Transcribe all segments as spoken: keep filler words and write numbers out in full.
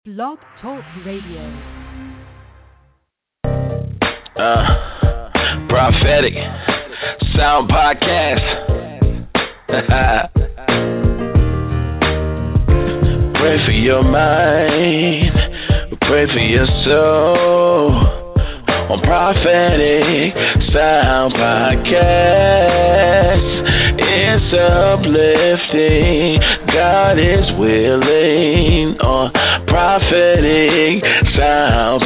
Blog Talk Radio. Uh, Prophetic Sound Podcast. Pray for your mind, pray for your soul. On Prophetic Sound Podcast, it's uplifting. God is willing. On Prophetic Sound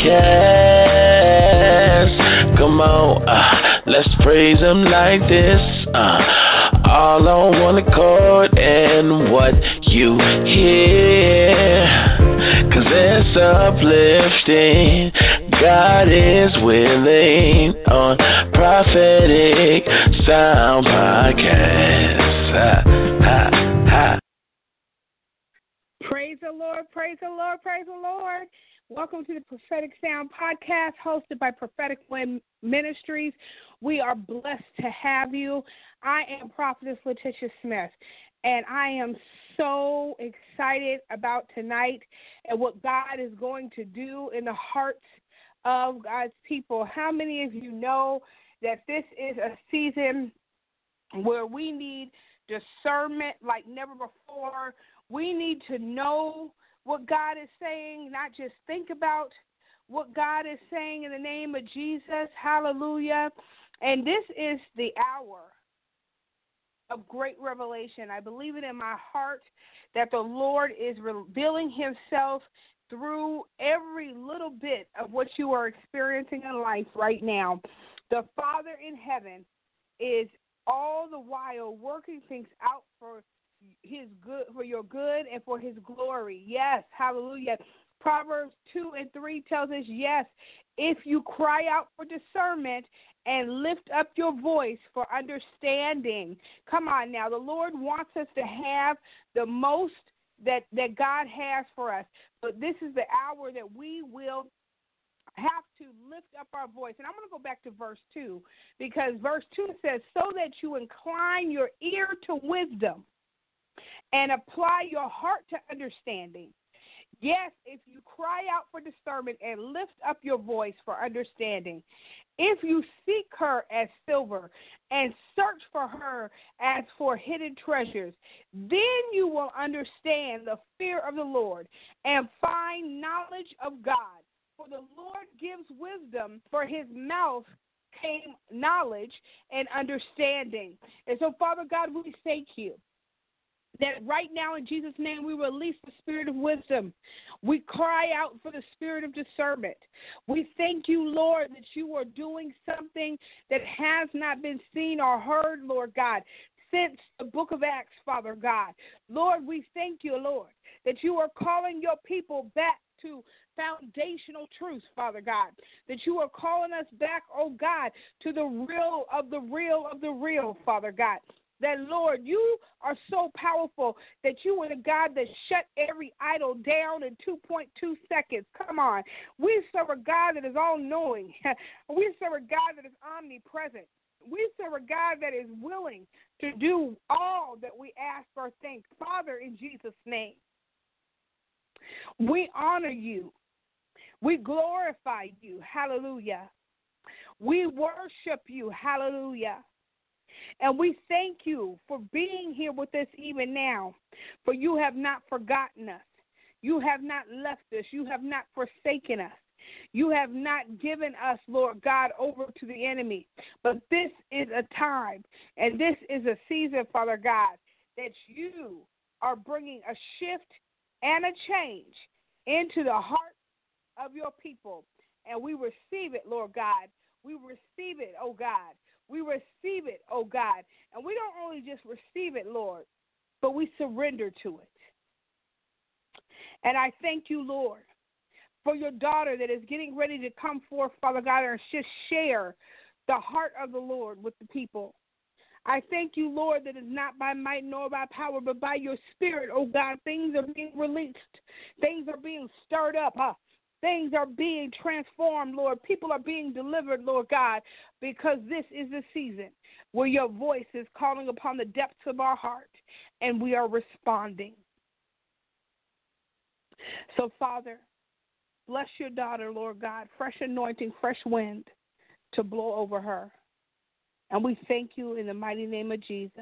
Podcast, come on, uh, let's praise Him like this. Uh, all on one accord, and what you hear, 'cause it's uplifting. God is willing on Prophetic Sound Podcast. Ha, ha, ha. Praise the Lord, praise the Lord, praise the Lord. Welcome to the Prophetic Sound Podcast hosted by Prophetic Wind Ministries. We are blessed to have you. I am Prophetess Letitia Smith, and I am so excited about tonight and what God is going to do in the hearts of God's people. How many of you know that this is a season where we need discernment like never before? We need to know what God is saying, not just think about what God is saying in the name of Jesus. Hallelujah. And this is the hour of great revelation. I believe it in my heart that the Lord is revealing Himself through every little bit of what you are experiencing in life right now. The Father in heaven is all the while working things out for His good, for your good and for His glory. Yes, hallelujah. Proverbs two and three tells us, yes, if you cry out for discernment and lift up your voice for understanding. Come on now. The Lord wants us to have the most that, that God has for us. But this is the hour that we will have to lift up our voice. And I'm going to go back to verse two, because verse two says, so that you incline your ear to wisdom and apply your heart to understanding. Yes, if you cry out for discernment and lift up your voice for understanding. If you seek her as silver and search for her as for hidden treasures, then you will understand the fear of the Lord and find knowledge of God. For the Lord gives wisdom, for His mouth came knowledge and understanding. And so, Father God, we thank you that right now in Jesus' name we release the spirit of wisdom. We cry out for the spirit of discernment. We thank you, Lord, that you are doing something that has not been seen or heard, Lord God, since the book of Acts, Father God. Lord, we thank you, Lord, that you are calling your people back to foundational truths, Father God, that you are calling us back, oh God, to the real of the real of the real, Father God. That, Lord, you are so powerful that you are the God that shut every idol down in two point two seconds. Come on. We serve a God that is all-knowing. We serve a God that is omnipresent. We serve a God that is willing to do all that we ask or think. Father, in Jesus' name, we honor you. We glorify you. Hallelujah. We worship you. Hallelujah. And we thank you for being here with us even now, for you have not forgotten us. You have not left us. You have not forsaken us. You have not given us, Lord God, over to the enemy. But this is a time, and this is a season, Father God, that you are bringing a shift and a change into the heart of your people. And we receive it, Lord God. We receive it, oh God. We receive it, oh God. And we don't only just receive it, Lord, but we surrender to it. And I thank you, Lord, for your daughter that is getting ready to come forth, Father God, and just share the heart of the Lord with the people. I thank you, Lord, that it's not by might nor by power, but by your spirit, oh God. Things are being released. Things are being stirred up, huh? Things are being transformed, Lord. People are being delivered, Lord God, because this is the season where your voice is calling upon the depths of our heart, and we are responding. So, Father, bless your daughter, Lord God, fresh anointing, fresh wind to blow over her. And we thank you in the mighty name of Jesus.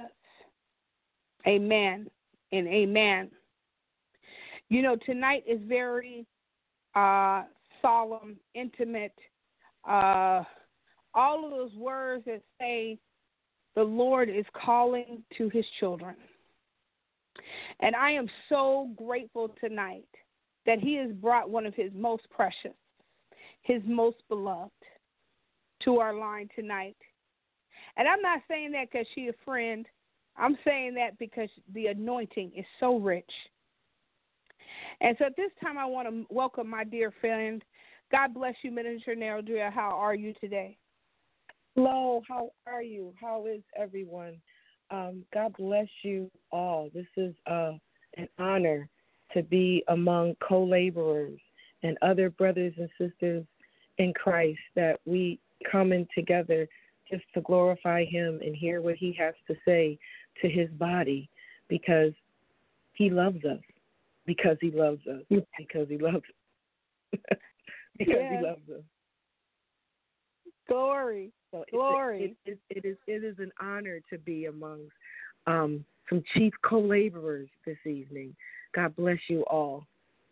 Amen and amen. You know, tonight is very uh, solemn, intimate. Uh, all of those words that say the Lord is calling to his children. And I am so grateful tonight that he has brought one of his most precious, his most beloved, to our line tonight. And I'm not saying that because she's a friend. I'm saying that because the anointing is so rich. And so at this time, I want to welcome my dear friend. God bless you, Minister Neldria. How are you today? Hello, how are you? How is everyone? Um, God bless you all. This is uh, an honor to be among co-laborers and other brothers and sisters in Christ, that we come in together just to glorify him and hear what he has to say to his body, because he loves us, because he loves us, because he loves us, because yeah. he loves us. Glory, so glory. It, it, it, it, is, it is an honor to be amongst um, some chief co-laborers this evening. God bless you all.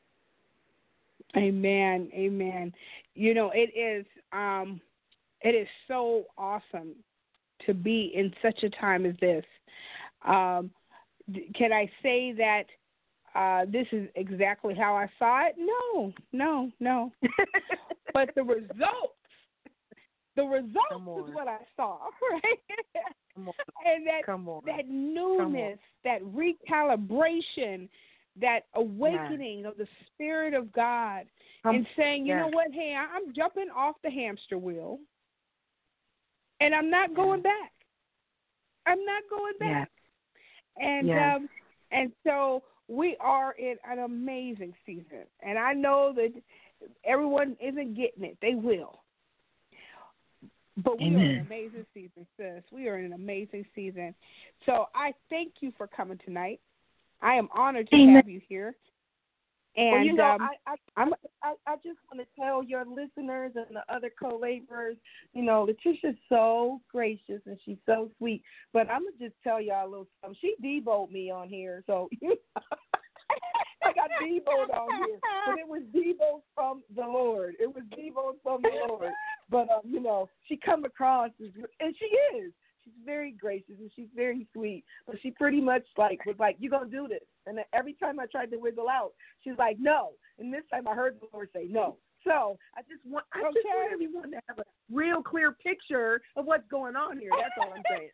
Amen, amen. You know, it is um, it is so awesome to be in such a time as this. Um, can I say that uh, this is exactly how I saw it? No, no, no. But the results, the results is what I saw, right? Come on. And that Come on. that newness, that recalibration, that awakening yes. of the Spirit of God, um, and saying, you yes. know what, hey, I'm jumping off the hamster wheel, and I'm not going yes. back. I'm not going back. Yes. And yes. um, and so we are in an amazing season, and I know that everyone isn't getting it. They will. But we Amen. are in an amazing season, sis. We are in an amazing season. So I thank you for coming tonight. I am honored to Amen. have you here. And well, you know, um, I, I, I, I just want to tell your listeners and the other co-laborers, you know, Letitia's so gracious and she's so sweet. But I'm going to just tell y'all a little something. She deboed me on here, so I got deboed on here. But it was deboed from the Lord. It was deboed from the Lord. But, um, you know, she come across, as, and she is. She's very gracious and she's very sweet. But she pretty much, like, was like, you're going to do this. And then every time I tried to wiggle out, she's like, no. And this time I heard the Lord say no. So I just want I okay. just want everyone to have a real clear picture of what's going on here. That's all I'm saying.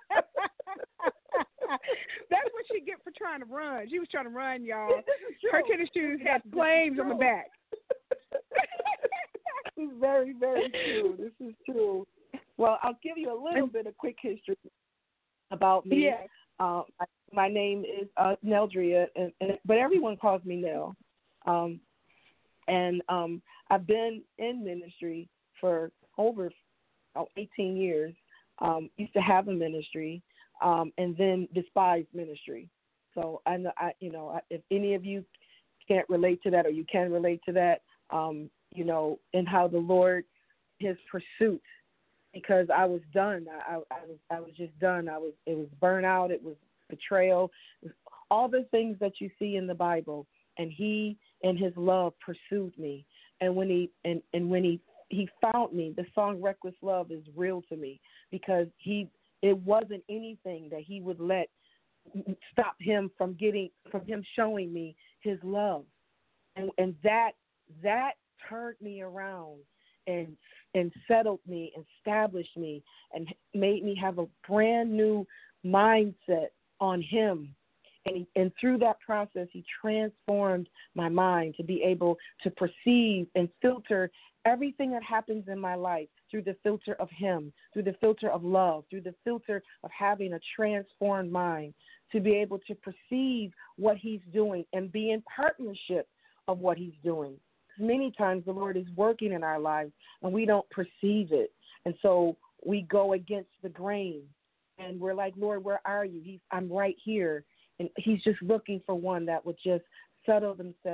That's what she get for trying to run. She was trying to run, y'all. Her True. tennis shoes had flames on the back. This is very, very true. This is true. Well, I'll give you a little bit of quick history about me. Yes. Uh, my, my name is uh, Neldria, and, and, but everyone calls me Nell. Um, and um, I've been in ministry for over oh, eighteen years. Um, used to have a ministry, um, and then despised ministry. So I know, I, you know, if any of you can't relate to that, or you can relate to that, um, you know, and how the Lord, his pursuit, because I was done. I, I, I was, I was just done. I was, it was burnout. It was betrayal. It was all the things that you see in the Bible. And he, in his love, pursued me. And when he, and, and when he, he found me, the song "Reckless Love" is real to me, because he, it wasn't anything that he would let stop him from getting, from him showing me his love. And, and that, that turned me around and and settled me, established me, and made me have a brand new mindset on him. And he, and through that process, he transformed my mind to be able to perceive and filter everything that happens in my life through the filter of him, through the filter of love, through the filter of having a transformed mind, to be able to perceive what he's doing and be in partnership of what he's doing. Many times the Lord is working in our lives and we don't perceive it. And so we go against the grain and we're like, Lord, where are you? He's, I'm right here. And he's just looking for one that would just settle themselves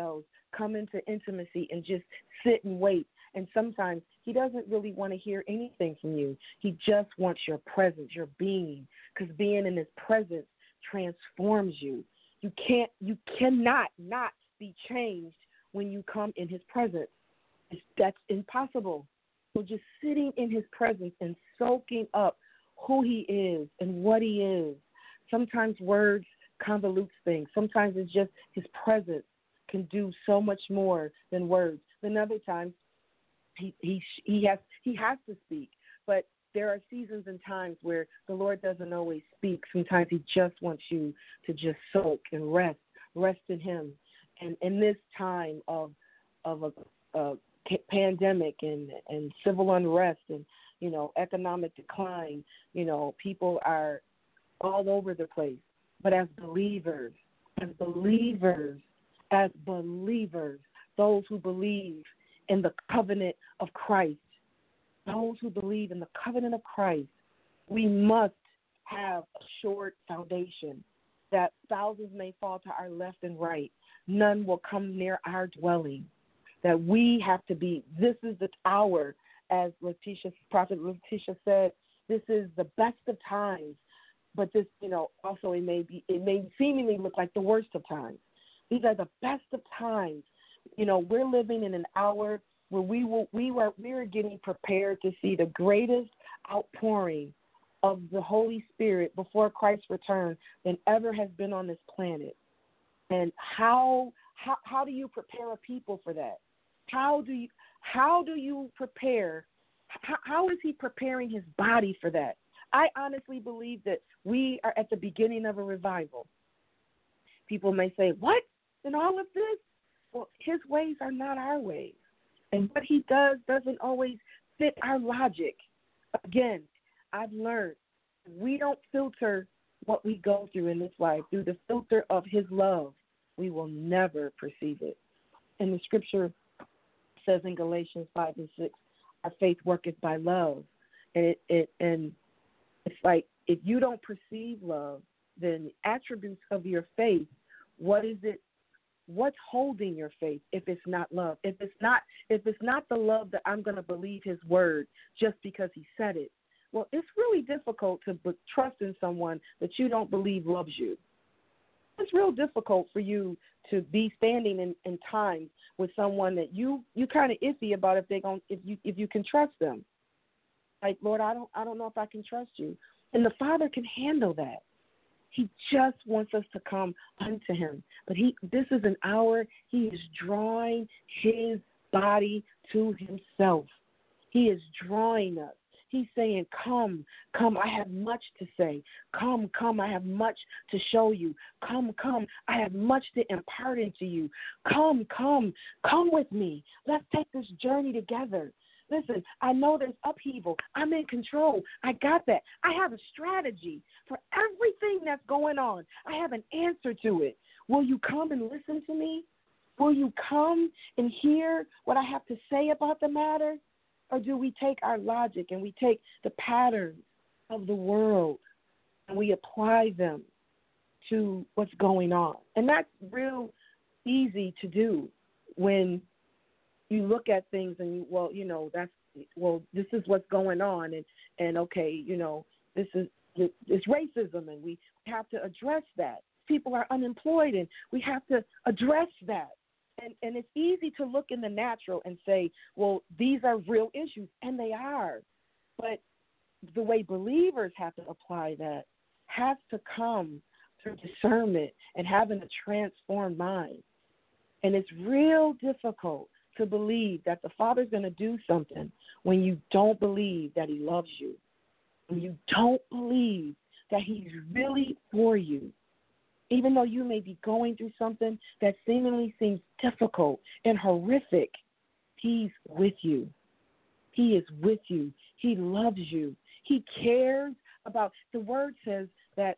come into intimacy and just sit and wait. And sometimes he doesn't really want to hear anything from you. He just wants your presence, your being, because being in his presence transforms you. You can't, you cannot not be changed when you come in his presence. It's, that's impossible. So just sitting in his presence and soaking up who he is and what he is. Sometimes words convolute things. Sometimes it's just his presence can do so much more than words. Then other times he he he has he has to speak. But there are seasons and times where the Lord doesn't always speak. Sometimes he just wants you to just soak and rest, rest in him. And in this time of of a, a pandemic and, and civil unrest and, you know, economic decline, you know, people are all over the place. But as believers, as believers, as believers, those who believe in the covenant of Christ, those who believe in the covenant of Christ, we must have a short foundation that thousands may fall to our left and right. None will come near our dwelling. That we have to be, this is the hour, as Letitia, Prophet Letitia said, this is the best of times. But this, you know, also it may be, it may seemingly look like the worst of times. These are the best of times. You know, we're living in an hour where we will, we were, we are getting prepared to see the greatest outpouring of the Holy Spirit before Christ's return than ever has been on this planet. And how, how, how do you prepare a people for that? How do you, how do you prepare? How, how is he preparing his body for that? I honestly believe that we are at the beginning of a revival. People may say, what? In all of this? Well, his ways are not our ways. And what he does doesn't always fit our logic. Again, I've learned we don't filter what we go through in this life through the filter of his love. We will never perceive it. And the scripture says in Galatians five and six, our faith worketh by love. And it, it and it's like if you don't perceive love, then attributes of your faith, what is it? What's holding your faith if it's not love? If it's not if it's not the love that I'm going to believe his word just because he said it, well, it's really difficult to b- trust in someone that you don't believe loves you. It's real difficult for you to be standing in, in times with someone that you you kind of iffy about if they going if you if you can trust them. Like, Lord, I don't I don't know if I can trust you. And the Father can handle that. He just wants us to come unto him. But he this is an hour he is drawing his body to himself. He is drawing us. He's saying, come, come, I have much to say. Come, come, I have much to show you. Come, come, I have much to impart into you. Come, come, come with me. Let's take this journey together. Listen, I know there's upheaval. I'm in control. I got that. I have a strategy for everything that's going on. I have an answer to it. Will you come and listen to me? Will you come and hear what I have to say about the matter? Or do we take our logic and we take the patterns of the world and we apply them to what's going on? And that's real easy to do when you look at things and, you, well, you know, that's, well, this is what's going on. And, and okay, you know, this is it's racism and we have to address that. People are unemployed and we have to address that. And, and it's easy to look in the natural and say, well, these are real issues, and they are. But the way believers have to apply that has to come through discernment and having a transformed mind. And it's real difficult to believe that the Father's going to do something when you don't believe that he loves you, when you don't believe that he's really for you. Even though you may be going through something that seemingly seems difficult and horrific, he's with you. He is with you. He loves you. He cares about, the word says that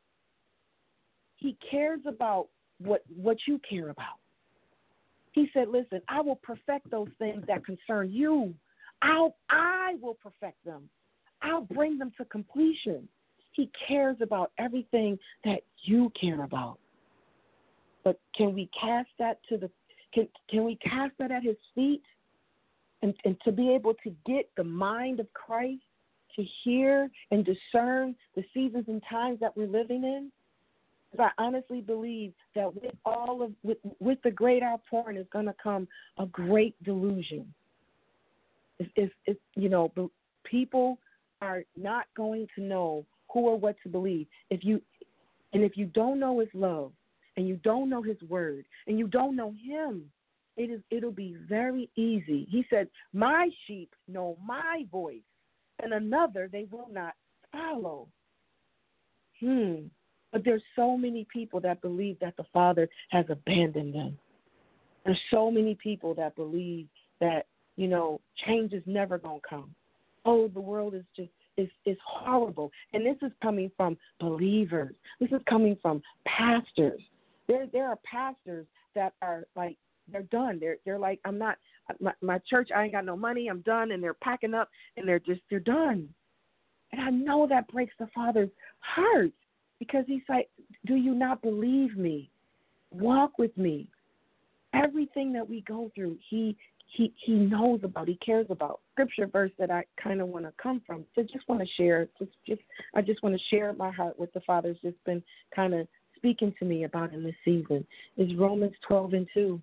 he cares about what, what you care about. He said, listen, I will perfect those things that concern you. I'll, I will perfect them. I'll bring them to completion. He cares about everything that you care about. But can we cast that to the Can can we cast that at his feet? And, and to be able to get the mind of Christ, to hear and discern the seasons and times that we're living in? Because I honestly believe that with all of with, with the great outpouring is going to come a great delusion. It's, it's, it's, you know, people are not going to know who or what to believe. If you and if you don't know his love, and you don't know his word, and you don't know him, it is it'll be very easy. He said, "My sheep know my voice, and another they will not follow." Hmm. But there's so many people that believe that the Father has abandoned them. There's so many people that believe that, you know, change is never going to come. Oh, the world is just, is, is horrible. And this is coming from believers. This is coming from pastors. There there are pastors that are like, they're done. They're they're like, I'm not, my, my church, I ain't got no money, I'm done. And they're packing up and they're just, they're done. And I know that breaks the Father's heart because he's like, do you not believe me? Walk with me. Everything that we go through, he he he knows about, he cares about. Scripture verse that I kind of want to come from. So just want to share, just just I just want to share my heart with the Father's just been kind of speaking to me about in this season. Is Romans twelve and two.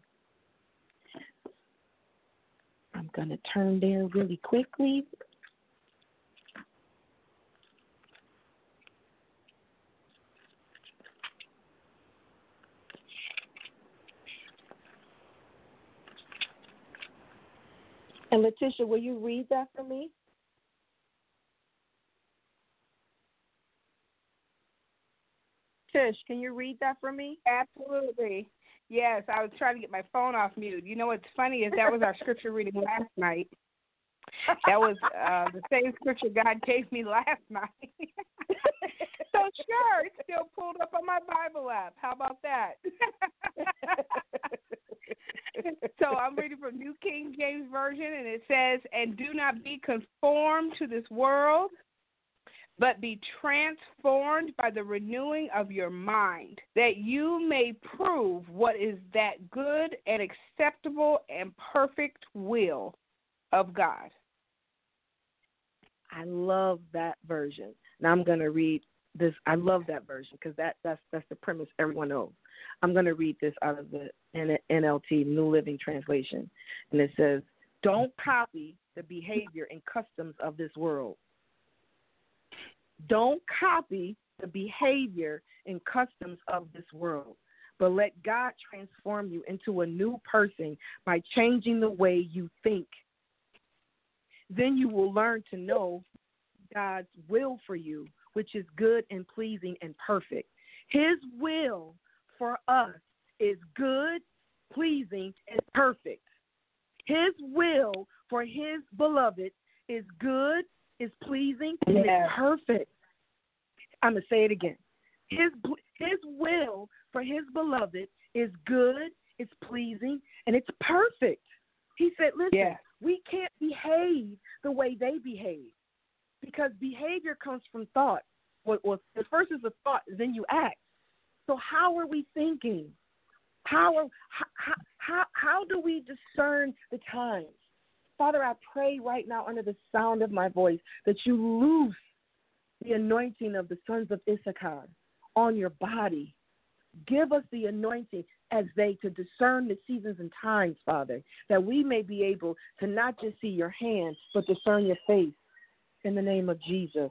I'm going to turn there really quickly. And Letitia, will you read that for me? Tish, can you read that for me? Absolutely. Yes, I was trying to get my phone off mute. You know what's funny is that was our scripture reading last night. That was uh, the same scripture God gave me last night. So sure, it's still pulled up on my Bible app. How about that? So I'm reading from New King James Version, and it says, "And do not be conformed to this world, but be transformed by the renewing of your mind, that you may prove what is that good and acceptable and perfect will of God." I love that version. Now I'm going to read this. I love that version because that, that's, that's the premise everyone knows. I'm going to read this out of the N L T, New Living Translation. And it says, "Don't copy the behavior and customs of this world. Don't copy the behavior and customs of this world, but let God transform you into a new person by changing the way you think. Then you will learn to know God's will for you, which is good and pleasing and perfect." His will for us is good, pleasing, and perfect. His will for his beloved is good, is pleasing, and Yes. is perfect. I'm going to say it again. His his will for his beloved is good, it's pleasing, and it's perfect. He said, listen, Yes. we can't behave the way they behave because behavior comes from thought. Well, well, the first is a thought, then you act. So how are we thinking? How, are, how, how, how do we discern the times? Father, I pray right now under the sound of my voice that you loose the anointing of the sons of Issachar on your body. Give us the anointing as they to discern the seasons and times, Father, that we may be able to not just see your hand, but discern your face in the name of Jesus.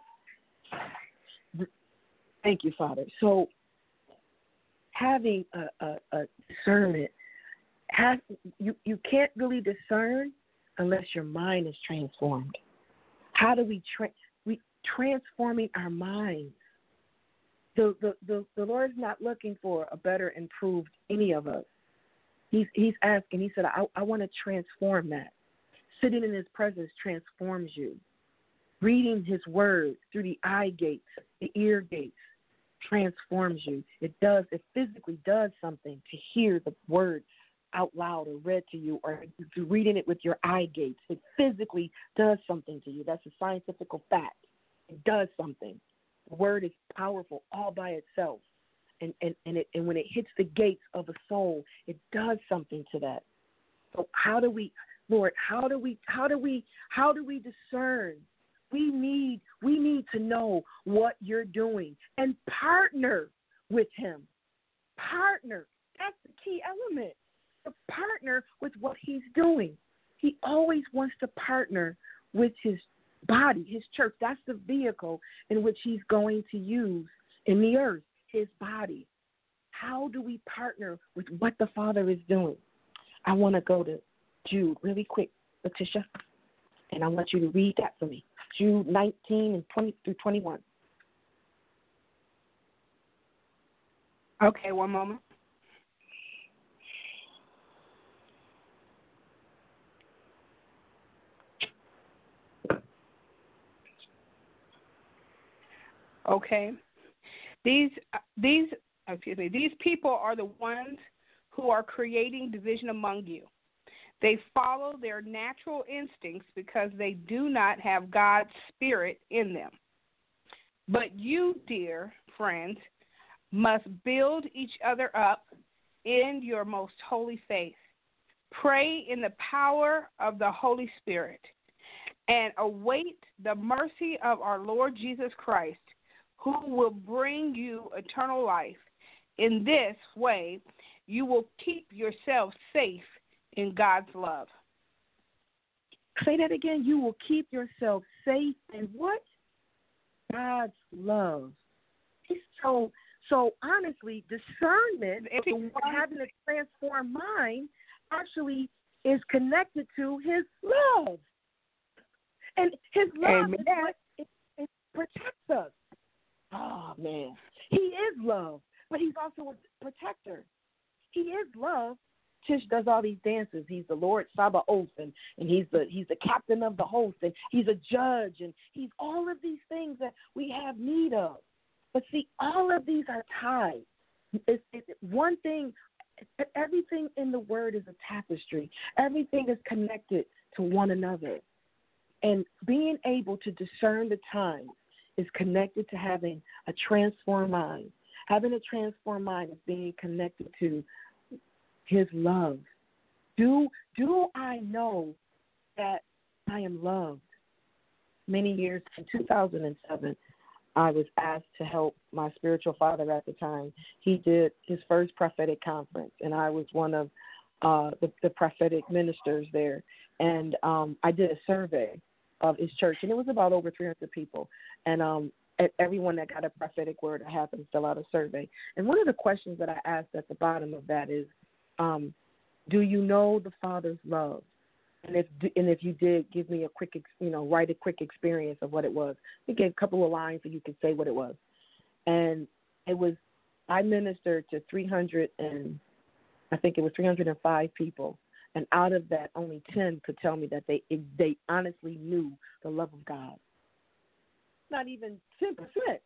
Thank you, Father. So having a, a, a discernment, has, you, you can't really discern unless your mind is transformed. How do we, tra- we transforming our minds? The, the, the, the Lord is not looking for a better, improved any of us. He's, he's asking, he said, I, I want to transform that. Sitting in his presence transforms you. Reading his word through the eye gates, the ear gates, transforms you. It does, it physically does something to hear the word out loud or read to you, or to reading it with your eye gates. It physically does something to you. That's a scientific fact. It does something. The word is powerful all by itself. and, and, and, it, and when it hits the gates of a soul, it does something to that. So how do we, Lord, how do we, how do we, how do we discern? We need, we need to know what you're doing and partner with him. Partner. That's the key element. To partner with what he's doing. He always wants to partner with his body, his church. That's the vehicle in which he's going to use in the earth, his body. How do we partner with what the Father is doing? I want to go to Jude really quick, Letitia, and I want you to read that for me. Jude nineteen and twenty through twenty-one. Okay, one moment. Okay, these these excuse me these people are the ones who are creating division among you. They follow their natural instincts because they do not have God's Spirit in them. But you, dear friends, must build each other up in your most holy faith. Pray in the power of the Holy Spirit and await the mercy of our Lord Jesus Christ, who will bring you eternal life. In this way, you will keep yourself safe in God's love. Say that again. You will keep yourself safe in what? God's love. So, so honestly, discernment, having a transformed mind, actually is connected to his love. And his love Amen. is what it, it protects us. Oh, man. He is love, but he's also a protector. He is love. Tish does all these dances. He's the Lord Sabaoth, and, and he's the he's the captain of the host, and he's a judge, and he's all of these things that we have need of. But see, all of these are tied. It's, it's one thing. Everything in the Word is a tapestry. Everything is connected to one another. And being able to discern the times is connected to having a transformed mind. Having a transformed mind is being connected to his love. Do, do I know that I am loved? Many years, in two thousand seven, I was asked to help my spiritual father at the time. He did his first prophetic conference, and I was one of uh, the, the prophetic ministers there. And um, I did a survey of his church, and it was about over three hundred people. And um, everyone that got a prophetic word, I had them fill out a survey. And one of the questions that I asked at the bottom of that is, um, do you know the Father's love? And if and if you did, give me a quick, you know, write a quick experience of what it was. I gave a couple of lines so you could say what it was. And it was, I ministered to three hundred and, I think it was three hundred five people. And out of that, only ten could tell me that they they honestly knew the love of God. Not even ten percent.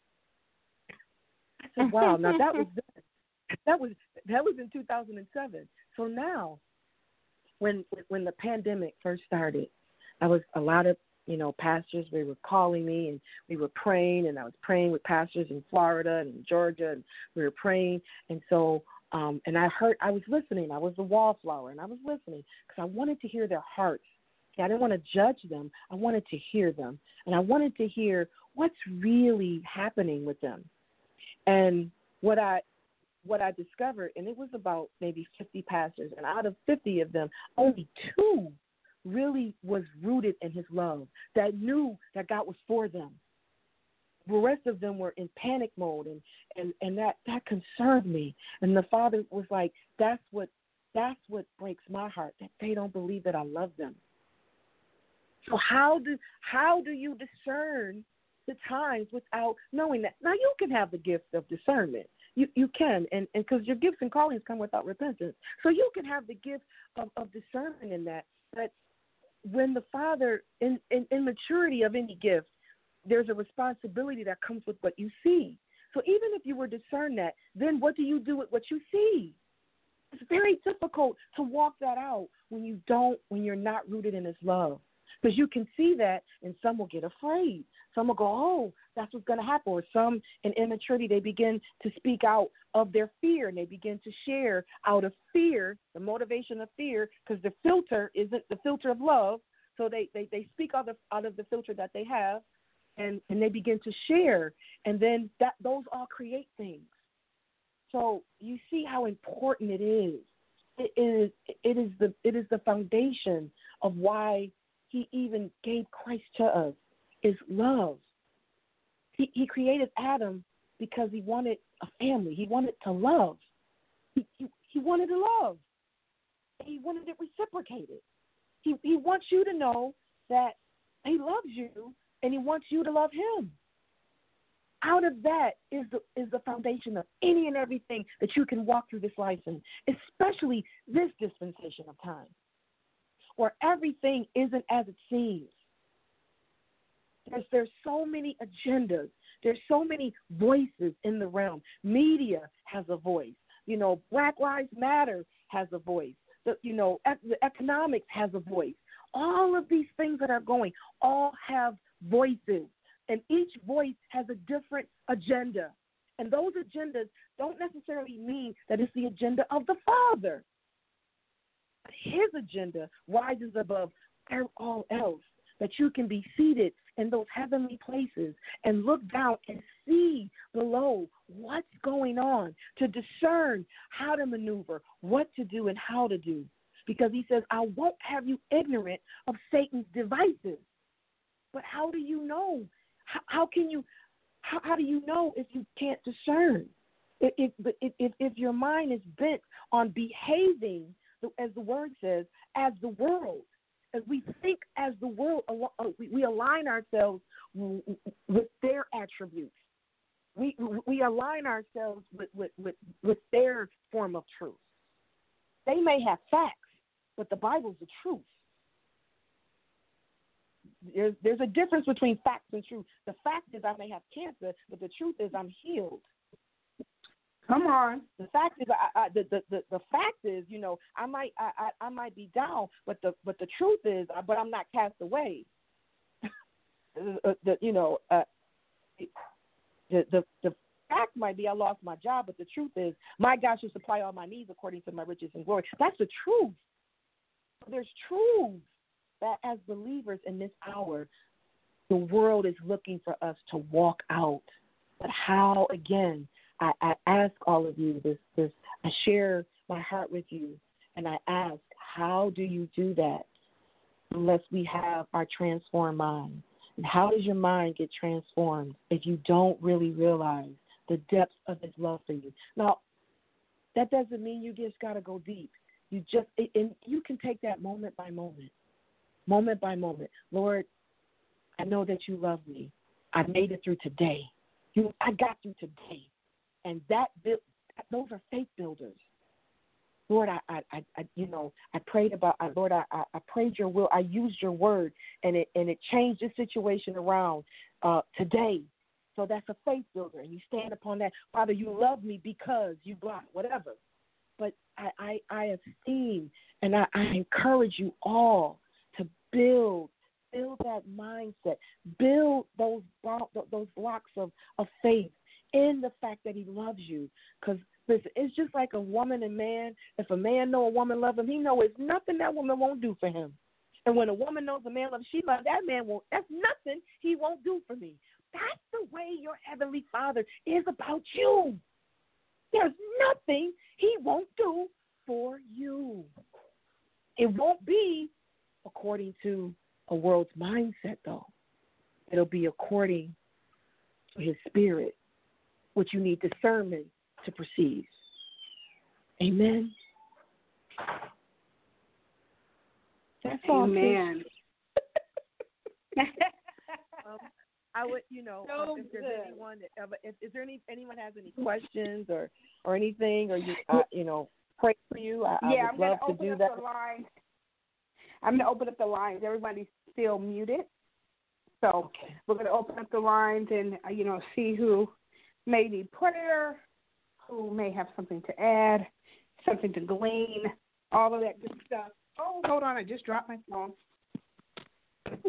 I said, wow. Now that was that was that was in two thousand seven. So now, when when the pandemic first started, I was a lot of you know pastors. They were calling me, and we were praying, and I was praying with pastors in Florida and in Georgia, and we were praying, and so. Um, and I heard, I was listening. I was the wallflower, and I was listening because I wanted to hear their hearts. See, I didn't want to judge them. I wanted to hear them, and I wanted to hear what's really happening with them. And what I what I discovered, and it was about maybe fifty pastors, and out of fifty of them, only two really was rooted in his love, that knew that God was for them. The rest of them were in panic mode, and, and, and that, that concerned me. And the Father was like, that's what that's what breaks my heart, that they don't believe that I love them. So how do how do you discern the times without knowing that? Now, you can have the gift of discernment. You you can, and because your gifts and callings come without repentance. So you can have the gift of, of discernment in that. But when the Father, in, in, in maturity of any gift, there's a responsibility that comes with what you see. So even if you were discern that, then what do you do with what you see? It's very difficult to walk that out when you don't, when you're not rooted in his love. Because you can see that, and some will get afraid. Some will go, oh, that's what's going to happen. Or some, in immaturity, they begin to speak out of their fear, and they begin to share out of fear, the motivation of fear, because the filter isn't the filter of love. So they, they, they speak out of, out of the filter that they have, and, and they begin to share. And then that those all create things. So you see how important it is. It is it is the it is the foundation of why he even gave Christ to us, is love. He he created Adam because he wanted a family. He wanted to love. He he, he wanted to love. He wanted it reciprocated. He he wants you to know that he loves you and he wants you to love him. Out of that is the is the foundation of any and everything that you can walk through this life in, especially this dispensation of time, where everything isn't as it seems. There's, there's so many agendas. There's so many voices in the realm. Media has a voice. You know, Black Lives Matter has a voice. The, you know, ec- the economics has a voice. All of these things that are going all have voices. And each voice has a different agenda. And those agendas don't necessarily mean that it's the agenda of the Father. His agenda rises above all else, that you can be seated in those heavenly places and look down and see below what's going on, to discern how to maneuver, what to do, and how to do. Because he says, I won't have you ignorant of Satan's devices. But how do you know? How, how can you, how, how do you know if you can't discern? If, if, if, if your mind is bent on behaving, as the word says, as the world, as we think as the world, we, we align ourselves with their attributes. We, we align ourselves with, with, with, with their form of truth. They may have facts, but the Bible's the truth. There's, there's a difference between facts and truth. The fact is I may have cancer, but the truth is I'm healed. Come on. The fact is, I, I, the, the, the the fact is, you know, I might I, I, I might be down, but the but the truth is, but I'm not cast away. the, the you know, uh, the the the fact might be I lost my job, but the truth is, my God should supply all my needs according to my riches and glory. That's the truth. There's truth that as believers in this hour, the world is looking for us to walk out. But how, again, I, I ask all of you this, this, I share my heart with you, and I ask, how do you do that unless we have our transformed mind? And how does your mind get transformed if you don't really realize the depth of his love for you? Now, that doesn't mean you just got to go deep. You just, and you can take that moment by moment. Moment by moment. Lord, I know that you love me. I made it through today. You, I got through today. And that, those are faith builders. Lord, I, I, I you know, I prayed about, I, Lord, I, I prayed your will. I used your word, and it, and it changed the situation around uh, today. So that's a faith builder, and you stand upon that. Father, you love me because you blah, whatever. But I, I, I esteem and I, I encourage you all to build, build that mindset, build those those blocks of, of faith in the fact that he loves you. Because listen, it's just like a woman and man. If a man know a woman love him, he know it's nothing that woman won't do for him. And when a woman knows a man loves, she loves that man won't. That's nothing he won't do for me. That's the way your heavenly Father is about you. There's nothing he won't do for you. It won't be according to a world's mindset, though. It'll be according to his spirit, which you need discernment to perceive. Amen. That's all. Amen. um, I would, you know, So um, if there's good. anyone, that, if, is there any anyone has any questions or, or anything, or you, uh, you know, pray for you? I, yeah, I I'm would love gonna to open do up that. the lines. I'm gonna open up the lines. Everybody's still muted, so Okay. we're gonna open up the lines and uh, you know see who may need prayer, who may have something to add, something to glean, all of that good stuff. Oh, hold on, I just dropped my phone.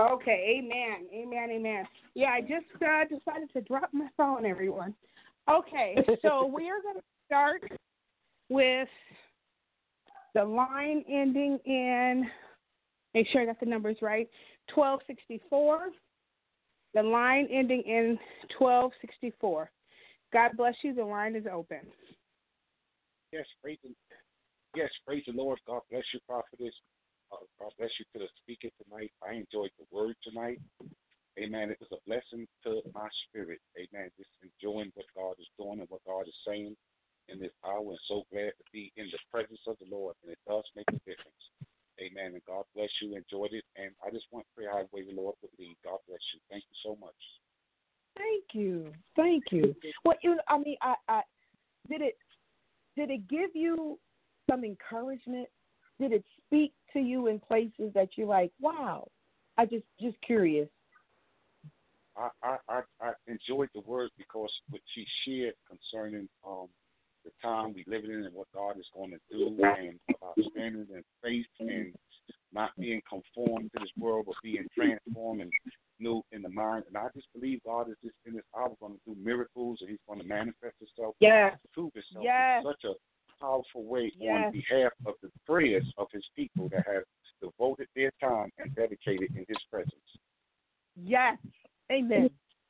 Okay, amen, amen, amen. Yeah, I just uh, decided to drop my phone, everyone. Okay, so we are going to start with the line ending in, make sure I got the numbers right, twelve sixty-four. The line ending in twelve sixty-four. God bless you. The line is open. Yes, praise the, yes, praise the Lord. God bless you, prophetess. Uh, God bless you to the speaker tonight. I enjoyed the word tonight. Amen. It was a blessing to my spirit. Amen. Just enjoying what God is doing and what God is saying in this hour, and so glad to be in the presence of the Lord, and it does make a difference. Amen. And God bless you. Enjoyed it, and I just want to pray how way the Lord would lead. God bless you. Thank you so much. Thank you, thank you. Well, you know, I mean, I, I did it. Did it give you some encouragement? Did it speak to you in places that you're like, wow? I just, just curious. I, I, I, I enjoyed the word because what she shared concerning um, the time we live in and what God is going to do, and about standing in faith and not being conformed to this world, but being transformed and new in the mind. And I just believe God is just in this hour going to do miracles, and He's going to manifest Himself, yes, prove Himself yes, in such a powerful way yes, on behalf of the prayers of His people that have devoted their time and dedicated in His presence. Yes. Amen.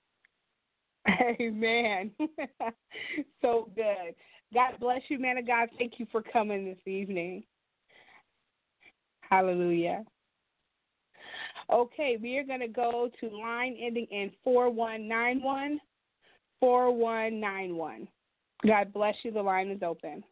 Amen. So good. God bless you, man of God. Thank you for coming this evening. Hallelujah. Okay, we are going to go to line ending in four one nine one. four one nine one. God bless you. The line is open.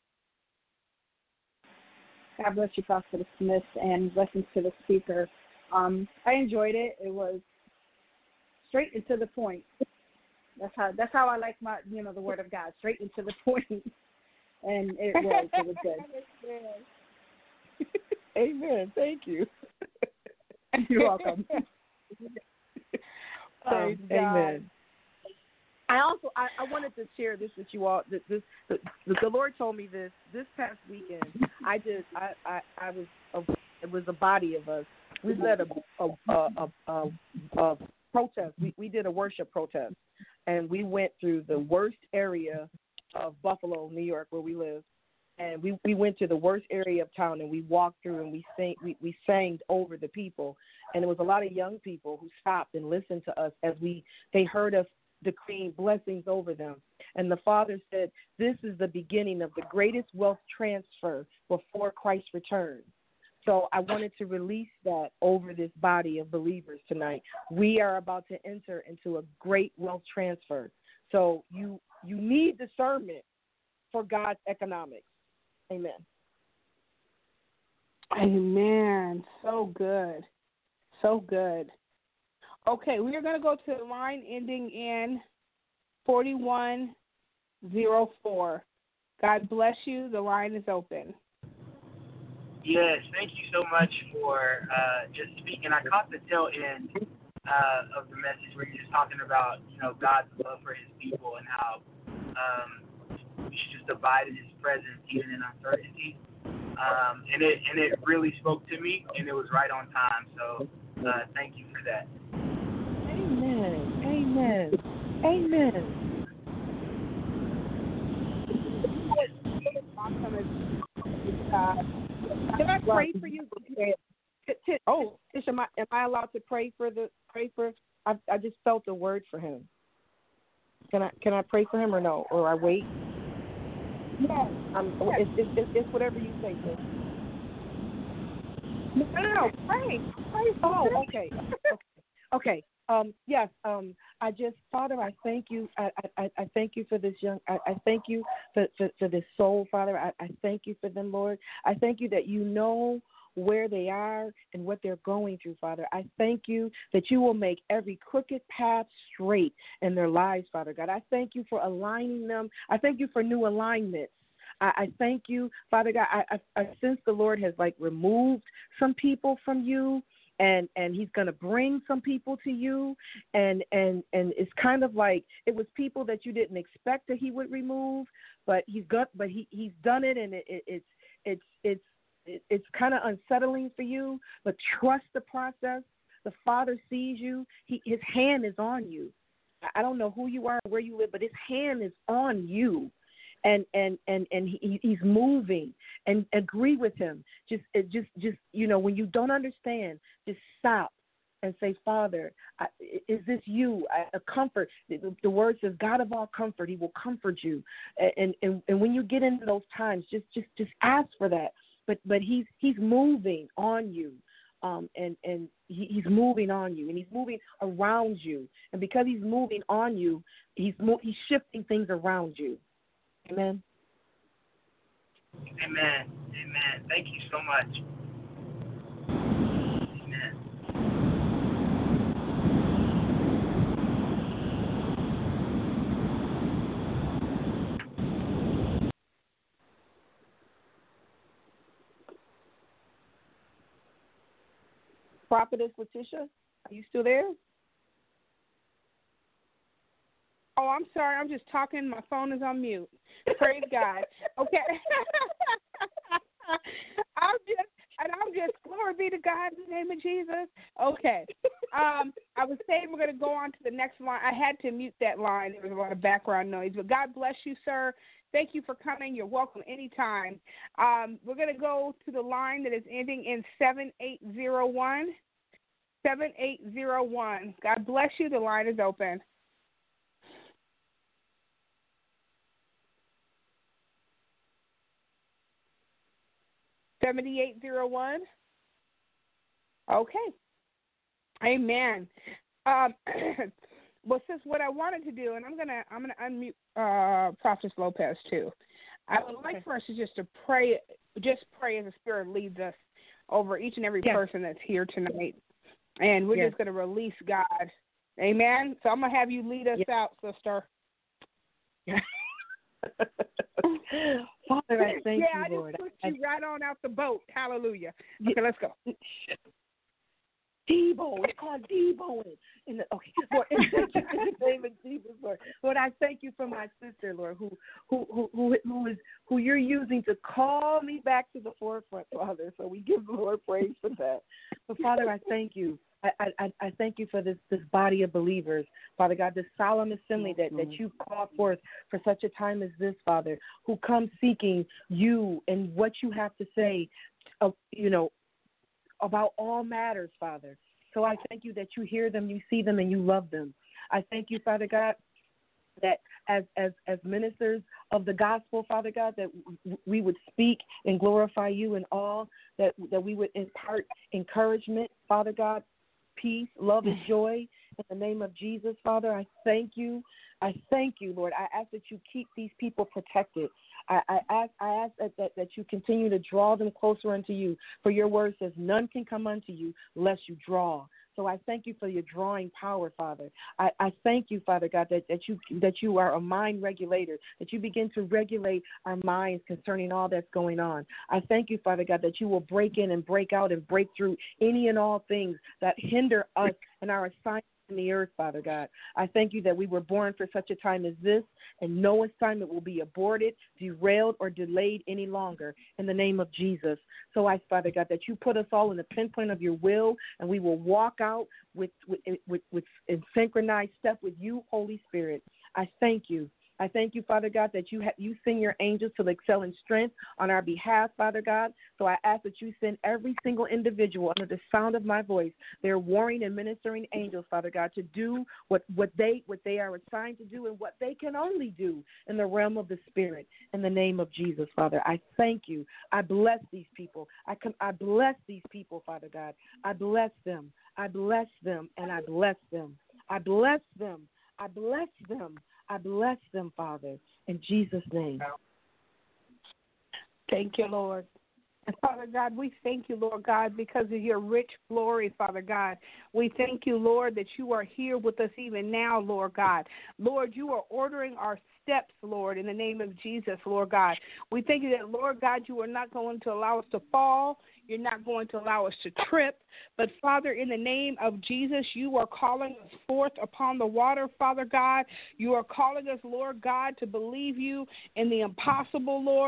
God bless you, Prophet Smith, and blessings to the speaker. Um, I enjoyed it. It was straight and to the point. That's how that's how I like my you know the Word of God, straight and to the point. And it was it was good. Amen. Thank you. You're welcome. Um, amen. I also I, I wanted to share this with you all. This, this the, the Lord told me this this past weekend. I did I I, I was a, it was a body of us. We led a a a, a, a, a protest. We we did a worship protest, and we went through the worst area of Buffalo, New York, where we live. And we, we went to the worst area of town, and we walked through, and we sang we, we sang over the people. And there was a lot of young people who stopped and listened to us as we they heard us decreeing blessings over them. And the Father said, this is the beginning of the greatest wealth transfer before Christ returns. So I wanted to release that over this body of believers tonight. We are about to enter into a great wealth transfer. So you you need discernment for God's economics. Amen. Amen. So good. So good. Okay, we are going to go to the line ending in forty-one oh four. God bless you. The line is open. Yes, thank you so much for uh, just speaking. I caught the tail end uh, of the message where you're just talking about, you know, God's love for His people and how um, we should just abide in His presence even in uncertainty. Um, and it and it really spoke to me, and it was right on time. So uh, thank you for that. Amen. Amen. Amen. Can I pray for you? Oh, Tish, am I am I allowed to pray for the pray for? I I just felt a word for him. Can I can I pray for him or no? Or I wait? Yes. Um, it's, it's, it's, it's whatever you say, Tish. No, no, no, pray. Pray. Oh, okay. Okay. Okay. Um, yes. Um, I just, Father, I thank you. I, I, I thank you for this young. I, I thank you for, for, for this soul, Father. I, I thank you for them, Lord. I thank you that you know where they are and what they're going through, Father. I thank you that you will make every crooked path straight in their lives, Father God. I thank you for aligning them. I thank you for new alignments. I, I thank you, Father God. I, I, I sense the Lord has like removed some people from you, and and He's going to bring some people to you, and and and it's kind of like it was people that you didn't expect that He would remove, but He's got, but He He's done it, and it, it, it's it's it's it's kind of unsettling for you, but trust the process. The Father sees you. He, his hand is on you. I don't know who you are, where you live, but his hand is on you. And and and and he, he's moving, and agree with him. Just just just you know, when you don't understand, just stop and say, Father, I, is this you? I, a comfort. The, the word says, God of all comfort, he will comfort you. And and and when you get into those times, just just just ask for that. But but he's he's moving on you. Um, and and he, he's moving on you, and he's moving around you. And because he's moving on you, he's mo- he's shifting things around you. Amen. Amen. Amen. Thank you so much. Amen. Prophetess Letitia, are you still there? Oh, I'm sorry. I'm just talking. My phone is on mute. Praise God. Okay. I'm just, and I'm just, glory be to God in the name of Jesus. Okay. Um, I was saying we're going to go on to the next line. I had to mute that line. There was a lot of background noise. But God bless you, sir. Thank you for coming. You're welcome anytime. Um, we're going to go to the line that is ending in seven eight zero one. seven eight zero one. God bless you. The line is open. seventy-eight oh one. Okay. Amen. Um, well, sis, what I wanted to do, and I'm gonna I'm gonna unmute uh, Prophetess Lopez too. I would like okay. for us to just to pray, just pray as the Spirit leads us over each and every yes. person that's here tonight, and we're yes. just gonna release God. Amen. So I'm gonna have you lead us yes. out, sister. Father, I thank yeah, you, Lord. Yeah, I just pushed you right on out the boat. Hallelujah. Okay, let's go. Debo, it's called Debo. In the, okay, Lord, in the name of Jesus, Lord. Lord, I thank you for my sister, Lord, who who who who, who is who you're using to call me back to the forefront, Father. So we give the Lord praise for that. But Father, I thank you. I, I, I thank you for this, this body of believers, Father God, this solemn assembly that, that you've called forth for such a time as this, Father, who come seeking you and what you have to say, uh, you know, about all matters, Father. So I thank you that you hear them, you see them, and you love them. I thank you, Father God, that as as as ministers of the gospel, Father God, that w- we would speak and glorify you in all, that that we would impart encouragement, Father God, peace, love, and joy in the name of Jesus, Father. I thank you. I thank you, Lord. I ask that you keep these people protected. I, I ask, I ask that, that, that you continue to draw them closer unto you. For your word says, none can come unto you lest you draw. So I thank you for your drawing power, Father. I, I thank you, Father God, that, that you that you are a mind regulator, that you begin to regulate our minds concerning all that's going on. I thank you, Father God, that you will break in and break out and break through any and all things that hinder us in our assignment in the earth, Father God. I thank you that we were born for such a time as this, and no assignment will be aborted, derailed, or delayed any longer in the name of Jesus. So I, Father God, that you put us all in the pinpoint of your will, and we will walk out with, with, with, with in synchronized step with you, Holy Spirit. I thank you. I thank you, Father God, that you ha- you send your angels to excel in strength on our behalf, Father God. So I ask that you send every single individual under the sound of my voice, their warring and ministering angels, Father God, to do what, what they what they are assigned to do and what they can only do in the realm of the Spirit. In the name of Jesus, Father, I thank you. I bless these people. I com- I bless these people, Father God. I bless them. I bless them, and I bless them. I bless them. I bless them. I bless them, Father, in Jesus' name. Thank you, Lord. And Father God, we thank you, Lord God, because of your rich glory, Father God. We thank you, Lord, that you are here with us even now, Lord God. Lord, you are ordering our steps, Lord, in the name of Jesus, Lord God. We thank you that, Lord God, you are not going to allow us to fall. You're not going to allow us to trip. But, Father, in the name of Jesus, you are calling us forth upon the water, Father God. You are calling us, Lord God, to believe you in the impossible, Lord.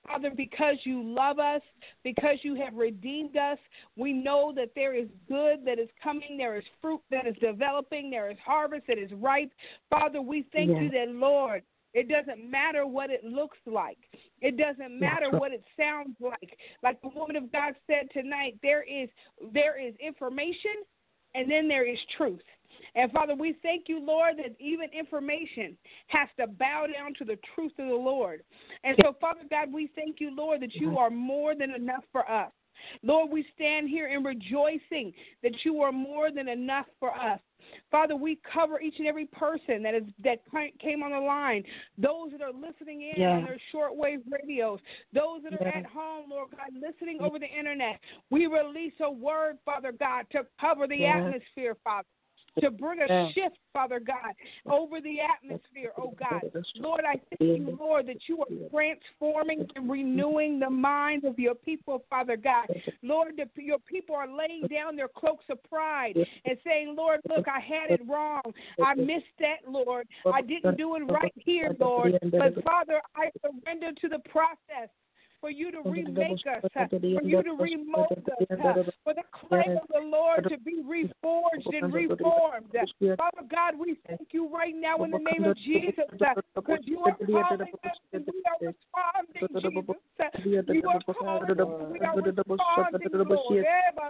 Father, because you love us, because you have redeemed us, we know that there is good that is coming, there is fruit that is developing, there is harvest that is ripe. Father, we thank yes. you that, Lord, it doesn't matter what it looks like. It doesn't matter what it sounds like. Like the woman of God said tonight, there is there is information and then there is truth. And, Father, we thank you, Lord, that even information has to bow down to the truth of the Lord. And so, Father God, we thank you, Lord, that you are more than enough for us. Lord, we stand here in rejoicing that you are more than enough for us. Father, we cover each and every person that is that came on the line, those that are listening in yeah. on their shortwave radios, those that are yeah. at home, Lord God, listening over the internet. We release a word, Father God, to cover the yeah. atmosphere, Father, to bring a yeah. shift, Father God, over the atmosphere, oh God. Lord, I thank you, Lord, that you are transforming and renewing the minds of your people, Father God. Lord, that your people are laying down their cloaks of pride and saying, Lord, look, I had it wrong. I missed that, Lord. I didn't do it right here, Lord. But, Father, I surrender to the process. For you to remake us, uh, for you to remold us, uh, for the clay of the Lord to be reforged and reformed. Father God, we thank you right now in the name of Jesus, uh, because you are calling us and we are responding, Jesus. Uh, you are calling us and we are responding, Lord.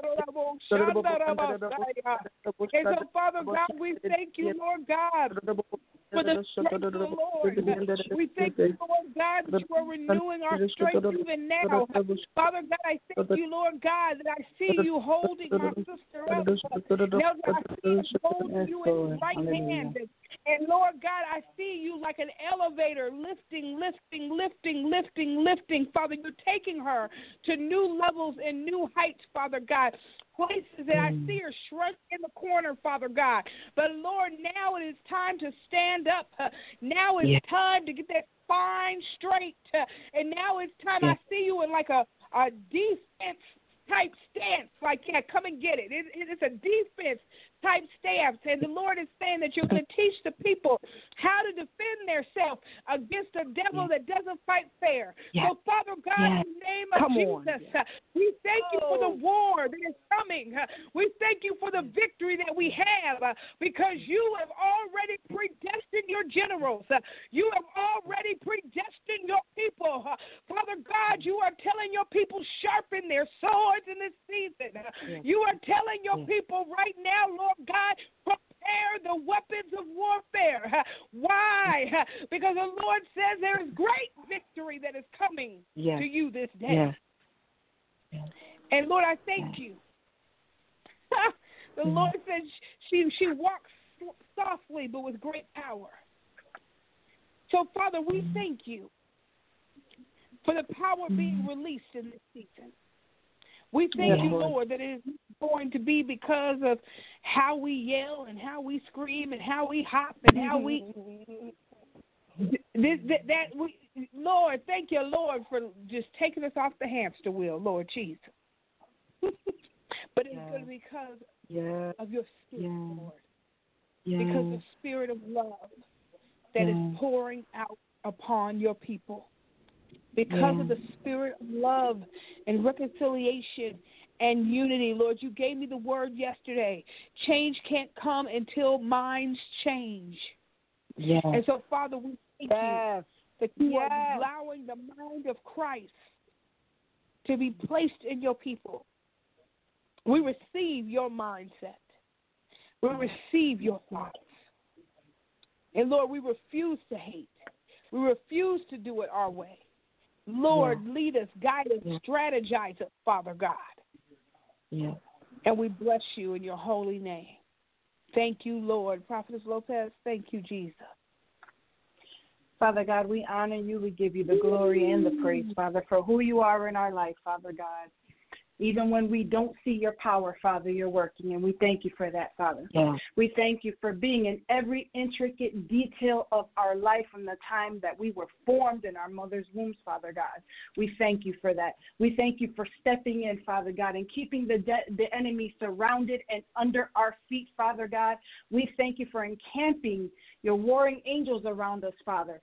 And so, Father God, we thank you, Lord God, for the strength of the Lord. We thank you, Lord God, that you are renewing our strength even now. Father God, I thank you, Lord God, that I see you holding my sister up. Now I see you holding you in your right hand. And Lord God, I see you like an elevator lifting, lifting, lifting, lifting, lifting. Father, you're taking her to new levels and new heights, Father God. Places that I see her shrunk in the corner, Father God. But, Lord, now it is time to stand up. Uh, now it's yeah. time to get that spine straight. Uh, and now it's time yeah. I see you in like a, a defense type stance. Like, yeah, come and get it. it. It's a defense type stance. And the Lord is saying that you're going to teach the people how to defend themselves against a devil yeah. that doesn't fight fair. Yeah. So, Father God, yeah. in the name of come Jesus, uh, we thank oh. you for the war that is coming. Uh, we thank you for the victory that we have uh, because you have already predestined your generals. Uh, you have already predestined your people. Uh, Father God, you are telling your people sharpen their swords in this season. Uh, yeah. You are telling your yeah. people right now, Lord God, prepare the weapons of warfare. Why? Because the Lord says there is great victory that is coming yes. to you this day. Yes. Yes. And Lord, I thank yes. you. The yes. Lord says she she walks softly but with great power. So, Father, we mm-hmm. thank you for the power mm-hmm. being released in this season. We thank yeah. you, Lord, that it is going to be because of how we yell and how we scream and how we hop and how we this, that, that we Lord, thank you, Lord, for just taking us off the hamster wheel, Lord Jesus. But it's yeah. going to be because yeah. of your spirit, yeah. Lord. Yeah. Because the spirit of love that yeah. is pouring out upon your people. Because yeah. of the spirit of love and reconciliation and unity, Lord, you gave me the word yesterday. Change can't come until minds change. Yes. And so, Father, we thank yes. you that you yes. are allowing the mind of Christ to be placed in your people. We receive your mindset. We receive your thoughts. And, Lord, we refuse to hate. We refuse to do it our way. Lord, yeah. lead us, guide us, yeah. strategize us, Father God. Yeah. And we bless you in your holy name. Thank you, Lord. Prophetess Lopez, thank you, Jesus. Father God, we honor you. We give you the glory and the praise, Father, for who you are in our life, Father God. Even when we don't see your power, Father, you're working, and we thank you for that, Father. Yeah. We thank you for being in every intricate detail of our life from the time that we were formed in our mother's wombs, Father God. We thank you for that. We thank you for stepping in, Father God, and keeping the de- the enemy surrounded and under our feet, Father God. We thank you for encamping your warring angels around us, Father,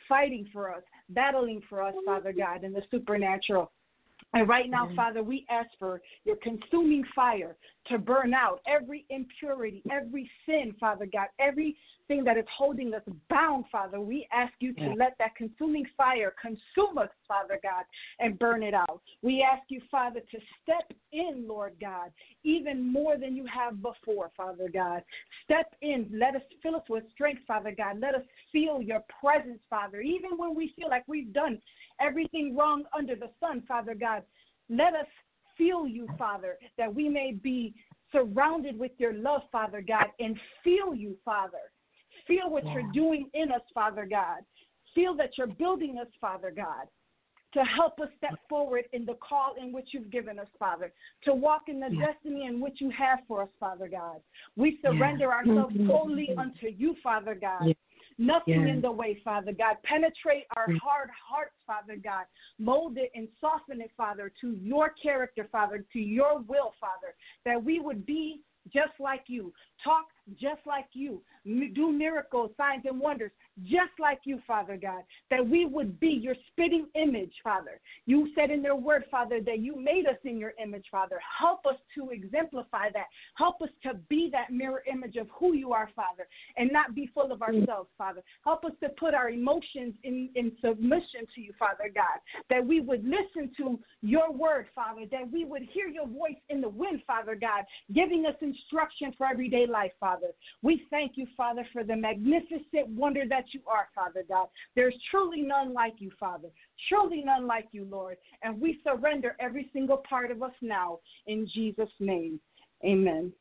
fighting for us, battling for us, Father God, in the supernatural. And right now, Father, we ask for your consuming fire to burn out every impurity, every sin, Father God, everything that is holding us bound, Father. We ask you to let that consuming fire consume us, Father God, and burn it out. We ask you, Father, to step in, Lord God, even more than you have before, Father God. Step in. Let us fill us with strength, Father God. Let us feel your presence, Father, even when we feel like we've done everything wrong under the sun, Father God. Let us feel you, Father, that we may be surrounded with your love, Father God, and feel you, Father. Feel what yeah. you're doing in us, Father God. Feel that you're building us, Father God, to help us step forward in the call in which you've given us, Father, to walk in the yeah. destiny in which you have for us, Father God. We surrender yeah. ourselves totally unto you, Father God. Yeah. Nothing yes. in the way, Father God. Penetrate our hard hearts, Father God. Mold it and soften it, Father, to your character, Father, to your will, Father, that we would be just like you, talk just like you, do miracles, signs, and wonders just like you, Father God, that we would be your spitting image, Father. You said in your word, Father, that you made us in your image, Father. Help us to exemplify that. Help us to be that mirror image of who you are, Father, and not be full of ourselves, Father. Help us to put our emotions in, in submission to you, Father God, that we would listen to your word, Father, that we would hear your voice in the wind, Father God, giving us instruction for everyday life, Father. We thank you, Father, for the magnificent wonder that you are, Father God. There's truly none like you, Father. Truly none like you, Lord. And we surrender every single part of us now in Jesus' name. Amen.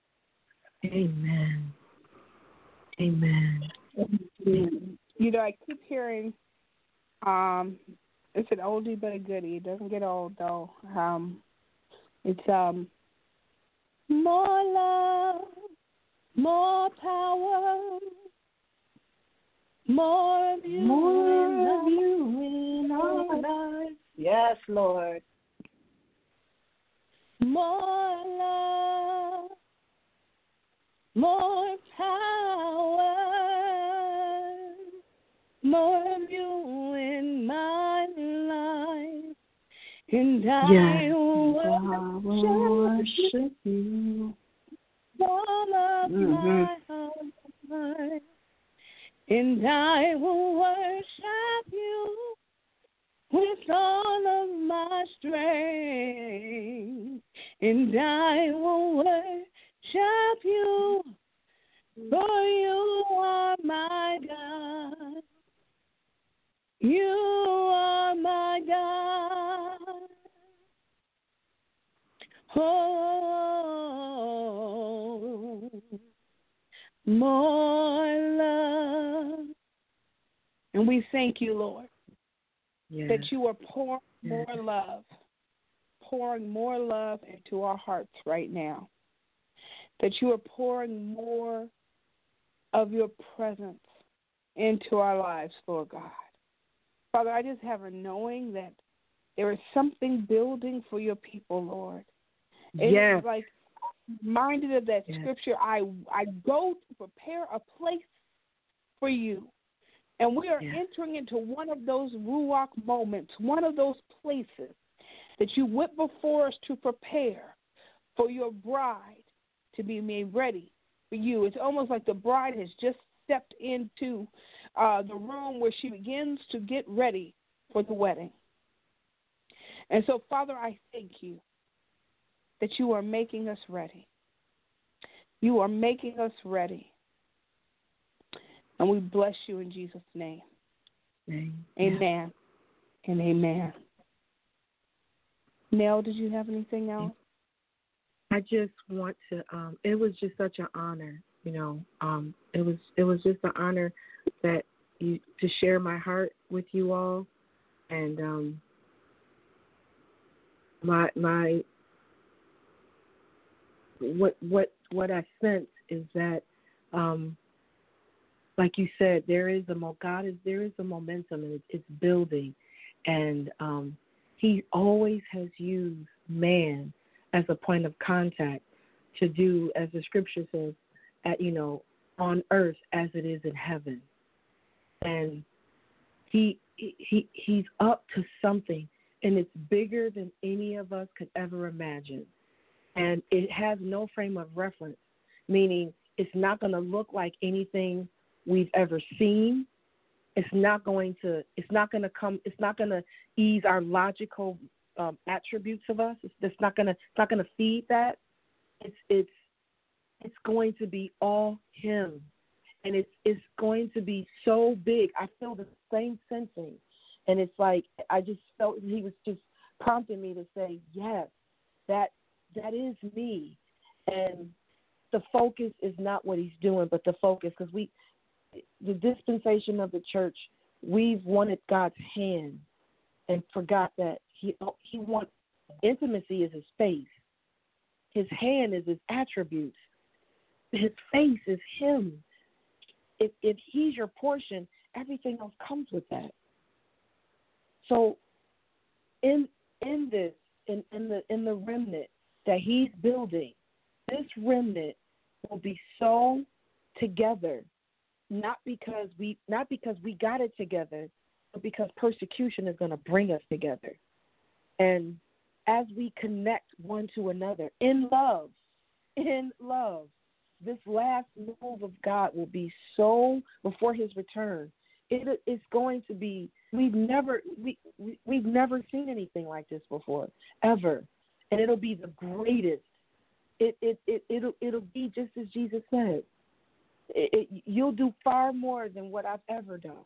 Amen. Amen. You know, I keep hearing, um, it's an oldie but a goodie. It doesn't get old, though. Um, it's um, more love, more power, more of you, more of you in our lives. Yes, Lord. More love, more power, more of you in my life, and I yes. will worship you. All of mm-hmm. my heart, and I will worship you with all of my strength, and I will worship you, for you are my God. You are my God. Oh, more love. And we thank you, Lord, yes. that you are pouring yes. more love, pouring more love into our hearts right now, that you are pouring more of your presence into our lives, Lord God. Father, I just have a knowing that there is something building for your people, Lord. It's yes. like reminded of that yes. scripture, I I go to prepare a place for you. And we are yes. entering into one of those ruach moments, one of those places that you went before us to prepare for your bride to be made ready for you. It's almost like the bride has just stepped into uh, the room where she begins to get ready for the wedding. And so, Father, I thank you that you are making us ready. You are making us ready. And we bless you in Jesus' name. Amen. Amen. And amen. Nell, did you have anything else? I just want to, um, it was just such an honor, you know, um, it was it was just an honor that you, to share my heart with you all. And um, my, my, what, what, what I sense is that, um, like you said, there is a God is there is a momentum and it's, it's building, and um, He always has used man as a point of contact to do, as the Scripture says, at you know on earth as it is in heaven, and He he he's up to something, and it's bigger than any of us could ever imagine. And it has no frame of reference, meaning it's not going to look like anything we've ever seen. It's not going to. It's not going to come. It's not going to ease our logical um, attributes of us. It's, it's not going to. It's not going to feed that. It's it's it's going to be all Him, and it's it's going to be so big. I feel the same sensing, and it's like I just felt He was just prompting me to say, yes, that that is me, and the focus is not what He's doing, but the focus, because we. The dispensation of the church, we've wanted God's hand and forgot that he he wants intimacy is His face. His hand is His attributes. His face is Him. If if He's your portion, everything else comes with that. So in in this, in, in the in the remnant that He's building, this remnant will be so together. Not because we not because we got it together, but because persecution is going to bring us together. And as we connect one to another in love, in love, this last move of God will be so before His return. It is going to be we've never we, we we've never seen anything like this before, ever, and it'll be the greatest. It it it it'll it'll be just as Jesus said. It, it, you'll do far more than what I've ever done.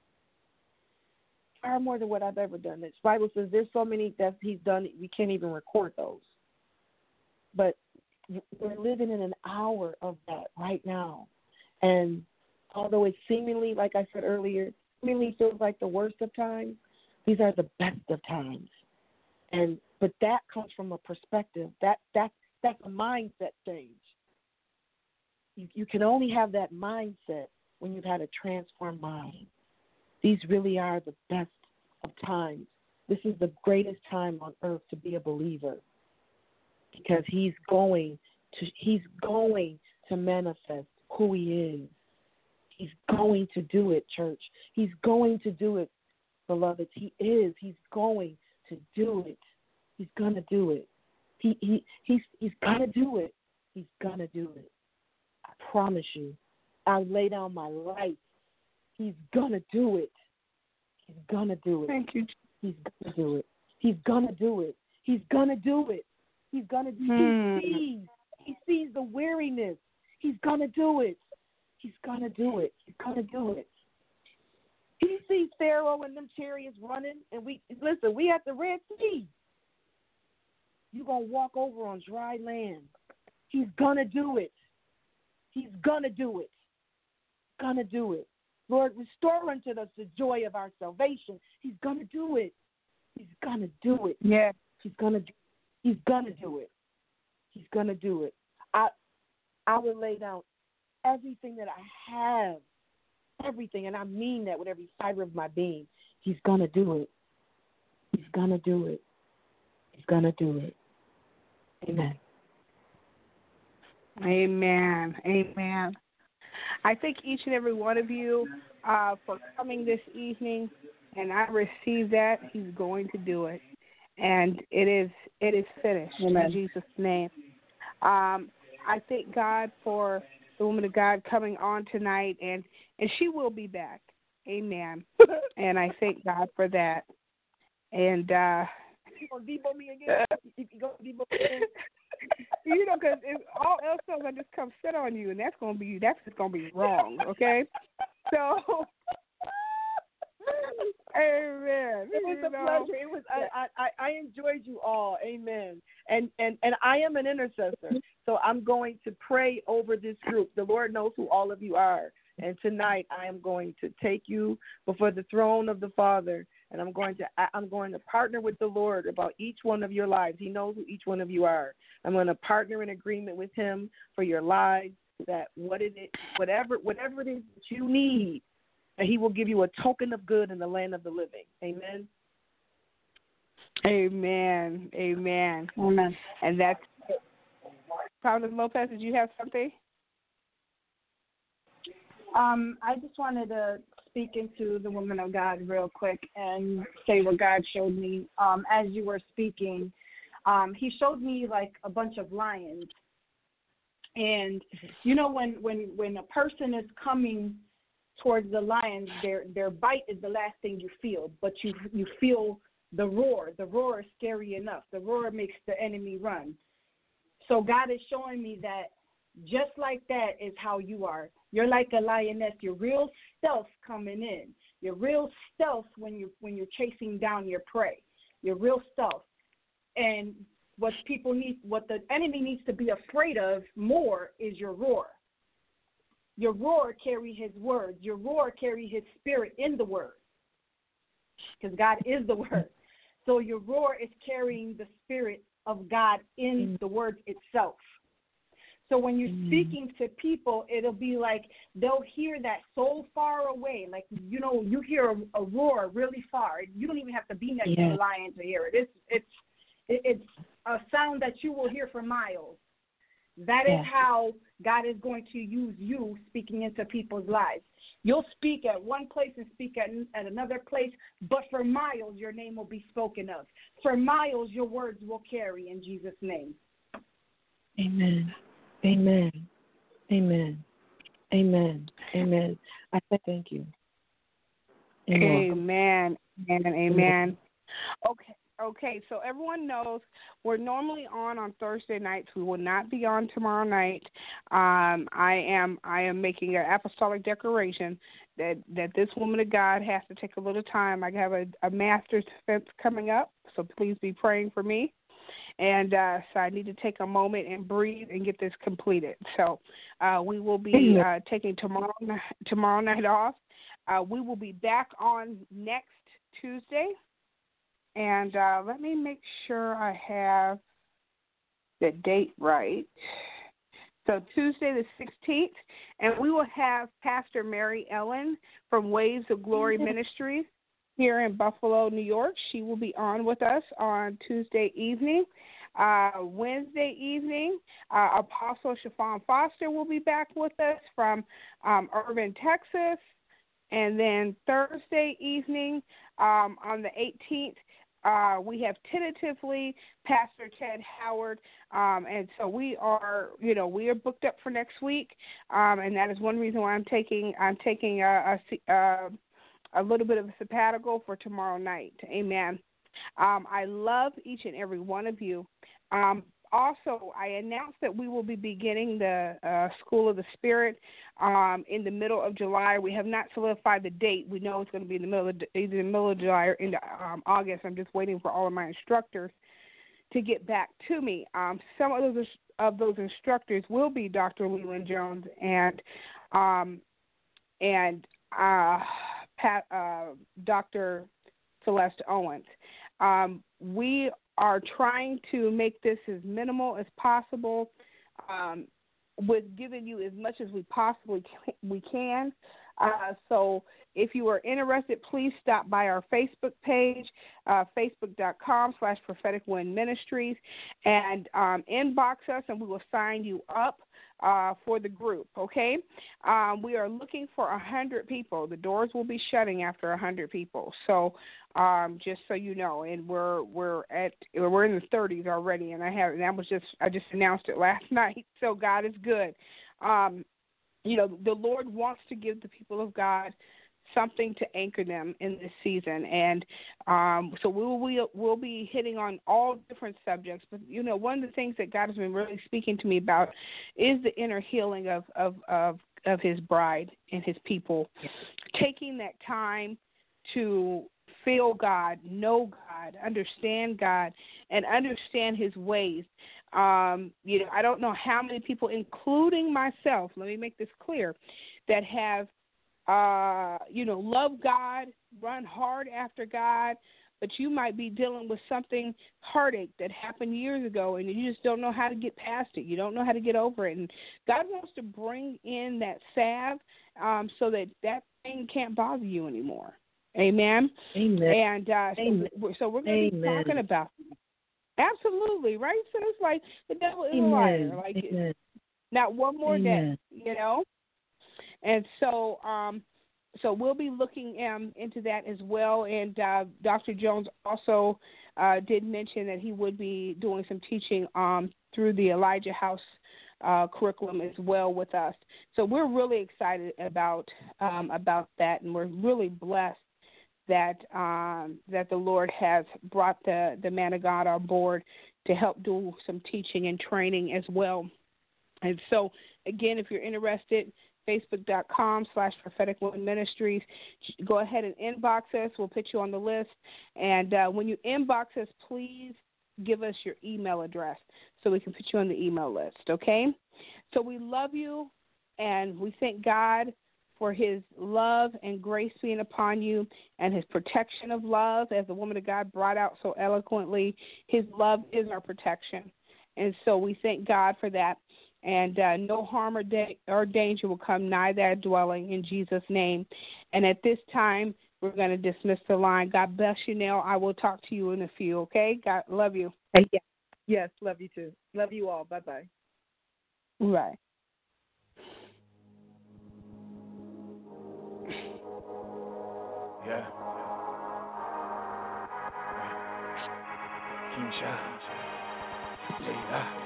Far more than what I've ever done. The Bible says there's so many that He's done, we can't even record those. But we're living in an hour of that right now. And although it seemingly, like I said earlier, seemingly feels like the worst of times, these are the best of times. And but that comes from a perspective. That that that's a mindset change. You, you can only have that mindset when you've had a transformed mind. These really are the best of times. This is the greatest time on earth to be a believer because he's going to he's going to manifest who He is. He's going to do it, church. He's going to do it, beloved. He is. He's going to do it. He's gonna do it. He he he's he's gonna do it. He's gonna do it. I promise you, I'll lay down my life. He's gonna do it. He's gonna do it. Thank you. He's gonna do it. He's gonna do it. He's gonna do it. He's gonna do Hmm. it. He sees. He sees the weariness. He's gonna do it. He's gonna do it. He's gonna do it. He sees Pharaoh and them chariots running, and we listen. We at the Red Sea. You're gonna walk over on dry land. He's gonna do it. He's gonna do it. Gonna do it. Lord, restore unto us the joy of our salvation. He's gonna do it. He's gonna do it. Yeah. He's gonna. He's gonna do it. He's gonna do it. I, I will lay down everything that I have, everything, and I mean that with every fiber of my being. He's gonna do it. He's gonna do it. He's gonna do it. Amen. Amen. Amen. I thank each and every one of you uh, for coming this evening, and I receive that. He's going to do it, and it is it is finished. Amen. In Jesus' name. Um, I thank God for the woman of God coming on tonight, and, and she will be back. Amen. And I thank God for that. And uh, You gonna debo me again? You gonna debo me again? you know, because all else is gonna just come sit on you, and that's gonna be that's just gonna be wrong. Okay, so amen. It was you a know. pleasure. It was. I, I I enjoyed you all. Amen. And and and I am an intercessor, so I'm going to pray over this group. The Lord knows who all of you are, and tonight I am going to take you before the throne of the Father. And I'm going to I'm going to partner with the Lord about each one of your lives. He knows who each one of you are. I'm going to partner in agreement with Him for your lives. That what it is, whatever whatever it is that you need, that He will give you a token of good in the land of the living. Amen. Amen. Amen. Amen. And that's Prophet Lopez. Did you have something? Um, I just wanted to speak into the woman of God real quick and say what God showed me. Um, as you were speaking, um, he showed me like a bunch of lions. And, you know, when, when, when a person is coming towards the lions, their their bite is the last thing you feel, but you you feel the roar. The roar is scary enough. The roar makes the enemy run. So God is showing me that just like that is how you are. You're like a lioness. You're real stealth coming in. You're real stealth when you when you're chasing down your prey. You're real stealth. And what people need, what the enemy needs to be afraid of more is your roar. Your roar carry his words. Your roar carry his spirit in the word, because God is the word. So your roar is carrying the spirit of God in the word itself. So when you're mm. speaking to people, it'll be like they'll hear that so far away. Like, you know, you hear a, a roar really far. You don't even have to be next yeah. to the lion to hear it. It's it's it's a sound that you will hear for miles. That yeah. is how God is going to use you speaking into people's lives. You'll speak at one place and speak at, at another place, but for miles your name will be spoken of. For miles your words will carry in Jesus' name. Amen. Amen. Amen. Amen. Amen. I thank you. Amen. Amen. Amen. Okay. Okay, so everyone knows we're normally on on Thursday nights. We will not be on tomorrow night. Um, I am I am making an apostolic declaration that, that this woman of God has to take a little time. I have a, a master's defense coming up, so please be praying for me. And uh, so I need to take a moment and breathe and get this completed. So uh, we will be uh, taking tomorrow tomorrow night off. Uh, we will be back on next Tuesday. And uh, let me make sure I have the date right. So Tuesday the sixteenth, and we will have Pastor Mary Ellen from Waves of Glory Ministries here in Buffalo, New York. She will be on with us on Tuesday evening. Uh, Wednesday evening, uh, Apostle Chiffon Foster will be back with us from um, Irving, Texas. And then Thursday evening um, on the eighteenth, Uh, we have tentatively Pastor Ted Howard, um, and so we are, you know, we are booked up for next week, um, and that is one reason why I'm taking I'm taking a a, a, a little bit of a sabbatical for tomorrow night. Amen. Um, I love each and every one of you. Um, Also, I announced that we will be beginning the uh, School of the Spirit um, in the middle of July. We have not solidified the date. We know it's going to be in the middle of either in the middle of July or in um, August. I'm just waiting for all of my instructors to get back to me. Um, some of those of those instructors will be Doctor Leland Jones and um, and uh, Pat, uh, Doctor Celeste Owens. Um, we are trying to make this as minimal as possible, um, with giving you as much as we possibly can, we can. Uh, so if you are interested, please stop by our Facebook page, uh, facebook.com slash prophetic wind ministries, and um, inbox us, and we will sign you up uh, for the group, okay? Um, we are looking for one hundred people. The doors will be shutting after one hundred people. So um, just so you know, and we're we're at we're in the thirties already, and I have and that was just I just announced it last night. So God is good. Um, you know, the Lord wants to give the people of God something to anchor them in this season. And um, so we will we'll, we'll be hitting on all different subjects. But, you know, one of the things that God has been really speaking to me about is the inner healing of, of, of, of his bride and his people, taking that time to feel God, know God, understand God, and understand his ways. Um, you know, I don't know how many people, including myself, let me make this clear, that have, uh, you know, love God, run hard after God, but you might be dealing with something, heartache that happened years ago, and you just don't know how to get past it. You don't know how to get over it. And God wants to bring in that salve um, so that that thing can't bother you anymore. Amen? Amen. And uh, Amen. So, so we're going to be talking about that. Absolutely, right? So it's like the devil is a liar. Like Amen. Not one more Amen. day, you know? And so um, so we'll be looking um, into that as well. And uh, Doctor Jones also uh, did mention that he would be doing some teaching um, through the Elijah House uh, curriculum as well with us. So we're really excited about um, about that, and we're really blessed that um, that the Lord has brought the, the man of God on board to help do some teaching and training as well. And so, again, if you're interested, facebook.com slash prophetic women ministries. Go ahead and inbox us. We'll put you on the list. And uh, when you inbox us, please give us your email address so we can put you on the email list, okay? So we love you, and we thank God for his love and grace being upon you and his protection of love, as the woman of God brought out so eloquently. His love is our protection. And so we thank God for that. And uh, no harm or, da- or danger will come nigh thy dwelling in Jesus' name. And at this time, we're going to dismiss the line. God bless you, Nell. I will talk to you in a few, okay? God, love you. Yes, yes, love you too. Love you all. Bye-bye. Right. Yeah. King Shah. Jada.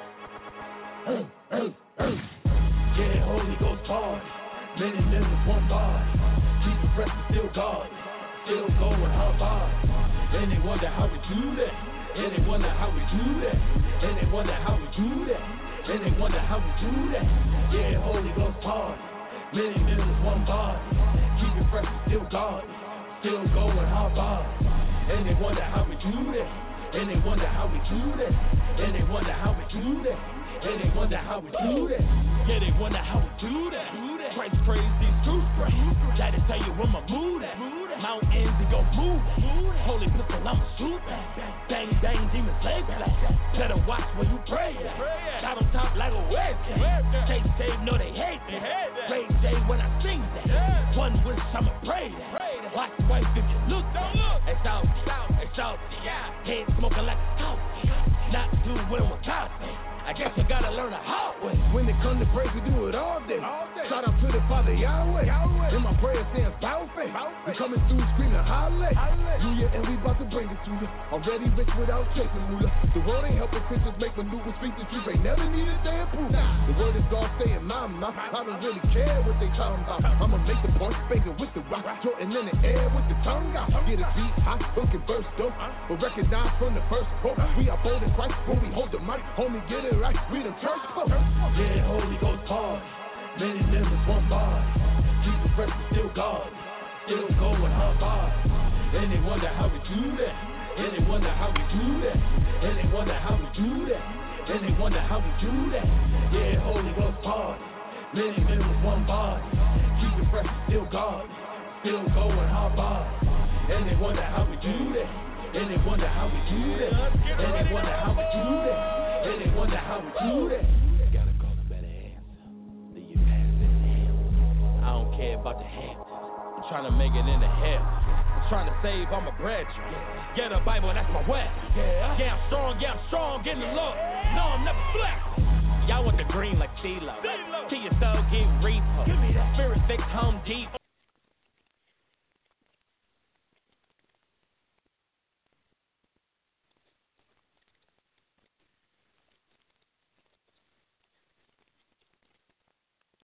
Hey, hey, hey. Yeah, Holy Ghost party. Many members, one body. Keep it fresh and still God. Still going hard body. And they wonder how we do that. And they wonder how we do that. And they wonder how we do that. And they wonder how we do that. Yeah, Holy Ghost party. Many members, one body. Keep it fresh and still God. Still going hard body. And they wonder how we do that. And they wonder how we do that. And they wonder how we do that. And they wonder how we do that. Yeah, they wonder how we do that. Christ praise these toothbrush. Gotta tell you where my mood at. Mountains and go move. Holy pistol, I'ma shoot that. Bang, bang, demons lay back. Better watch where you pray at. Shot on top like a webcam. Chase Dave, know they hate me. Ray J when I sing that. One wish I'ma pray that. Watch the wife if you look. It's out, it's out. Head smoking like a cow. Not doing what I'm a I guess I gotta learn a hard way. When it comes to praise, we do it all day. All day. Shout out to the Father Yahweh. Yahweh. In my prayer stands bow faith. We coming through screaming hallelujah. Hallelujah, and we about to bring it to you. Already rich without chasing moolah. The world ain't helping Christians make maneuvers, speak the truth. They never needed their approval. The word is God staying my mouth. I don't really care what they talking about. I'ma make the point, banging with the rock. Jordan in the air with the tongue out. Get a beat hot, looking verse dope. But recognize from the first quote. We are bold in Christ when we hold the mic. Homie, get it right, we the church folk. Yeah, Holy Ghost party. Many members, one body. Keep it fresh and still God. Still going hard body. And they wonder how we do that. And they wonder how we do that. And they wonder how we do that. And they wonder how we do that. Yeah, Holy Ghost party. Many members, one body. Keep it fresh and still God. Still going hard body. And they wonder how we do that. And they wonder how we do that. And they wonder how we do that. And they wonder how we do that. Gotta call a better answer. Leave your past in the hands. I don't care about the hands. I'm trying to make it into hell. I'm trying to save all my brethren. Get a Bible, that's my way. Yeah, yeah, I'm strong, yeah, I'm strong, getting the Lord. No, I'm never flat. Y'all want the green like CeeLo. Till your soul get repo. Spirit fix home deep.